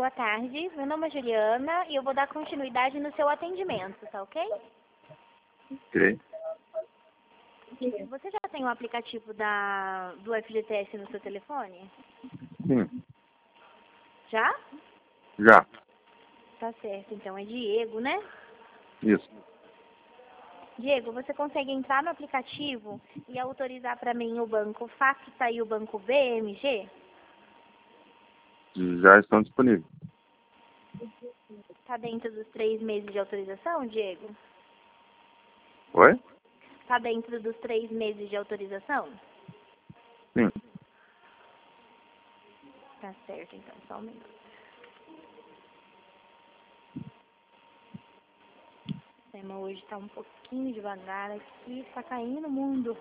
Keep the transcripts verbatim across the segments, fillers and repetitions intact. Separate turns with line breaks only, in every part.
boa tarde. Meu nome é Juliana e eu vou dar continuidade no seu atendimento, tá ok?
Ok.
Você já tem o aplicativo da, do F G T S no seu telefone?
Sim.
Já?
Já.
Tá certo, então é Diego, né?
Isso.
Diego, você consegue entrar no aplicativo e autorizar para mim o banco FACTA e o banco B M G?
Já estão disponíveis.
Tá dentro dos três meses de autorização, Diego?
Oi?
Tá dentro dos três meses de autorização?
Sim.
Tá certo, então, só um minuto. O sistema hoje tá um pouquinho devagar aqui, tá caindo o mundo.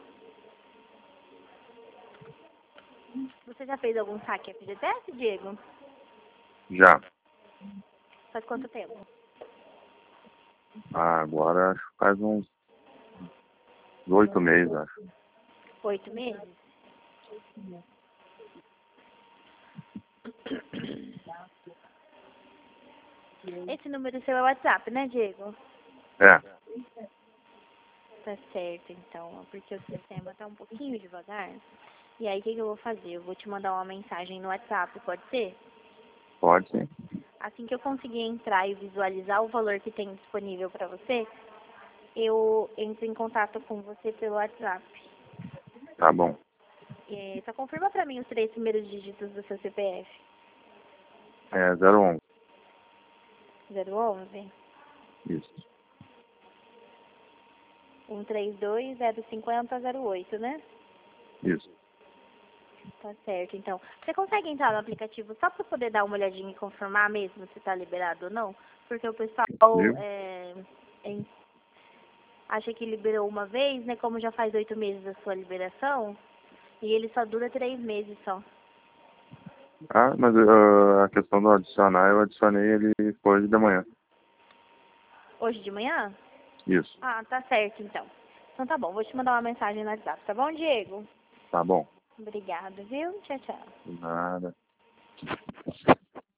Você já fez algum saque F G T S, Diego?
Já.
Faz quanto tempo?
Ah, agora acho que faz uns oito meses, acho.
Oito meses? Esse número seu é WhatsApp, né, Diego?
É.
Tá certo, então, porque o sistema tá um pouquinho devagar. E aí, o que, que eu vou fazer? Eu vou te mandar uma mensagem no WhatsApp, pode ser?
Pode sim.
Assim que eu conseguir entrar e visualizar o valor que tem disponível para você, eu entro em contato com você pelo WhatsApp.
Tá bom.
É, só confirma para mim os três primeiros dígitos do seu C P F.
É zero onze.
zero onze,
Isso.
um três dois, zero cinco zero, zero oito, né?
Isso.
Tá certo, então. Você consegue entrar no aplicativo só para poder dar uma olhadinha e confirmar mesmo se tá liberado ou não? Porque o pessoal
Viu?
é, é, acha que liberou uma vez, né? Como já faz oito meses a sua liberação, e ele só dura três meses só.
Ah, mas uh, a questão do adicionar, eu adicionei ele hoje de manhã.
Hoje de manhã?
Isso.
Ah, tá certo, então. Então tá bom, vou te mandar uma mensagem no WhatsApp, tá bom, Diego?
Tá bom.
Obrigada, viu? Tchau, tchau.
Nada.